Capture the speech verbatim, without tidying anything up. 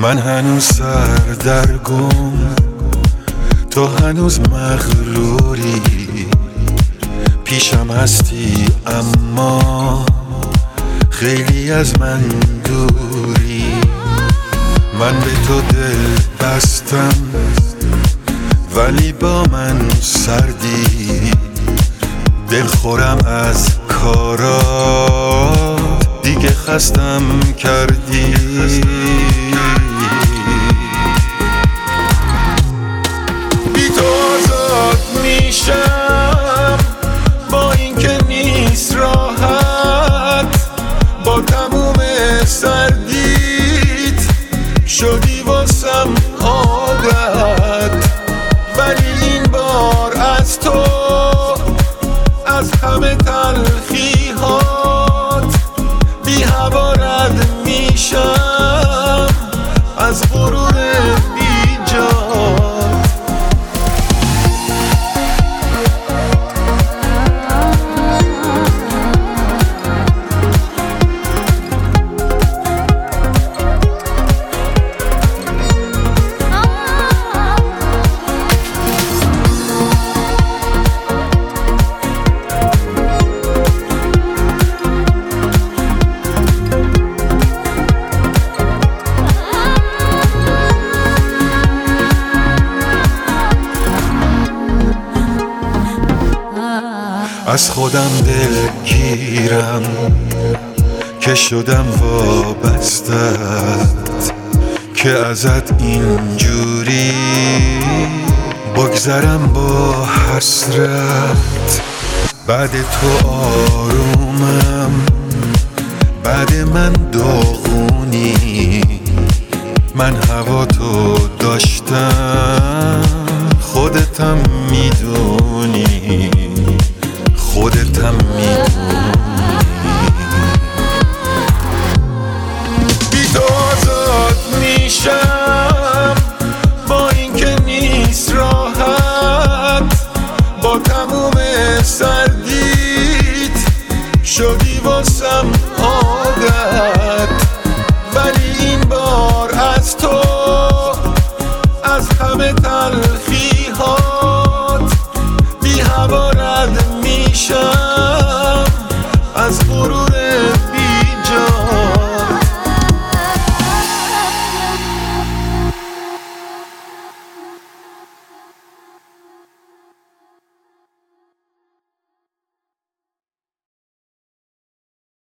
من هنوز سردرگم، تو هنوز مغروری، پیشم هستی اما خیلی از من دوری. من به تو دل بستم ولی با من سردی، دلخورم از کارات دیگه خستم کردی. بی تو آزاد میشم با این که نیست راحت، با تموم سردیت شدی واسم عادت، ولی این بار از تو از همه تلخیهات بی هوا رد میشم از غرور بیجات. از خودم دلگیرم که شدم وابستت، که ازت اینجوری بگذرم با حسرت. بعد تو آرومم، بعد من داغونی، من هوا تو داشتم خودتم میدونی، خودتم میدونی. بی تو آزاد میشم با این که نیست راحت، با تموم سردیت شدی واسم عادت، ولی این بار از تو از همه تل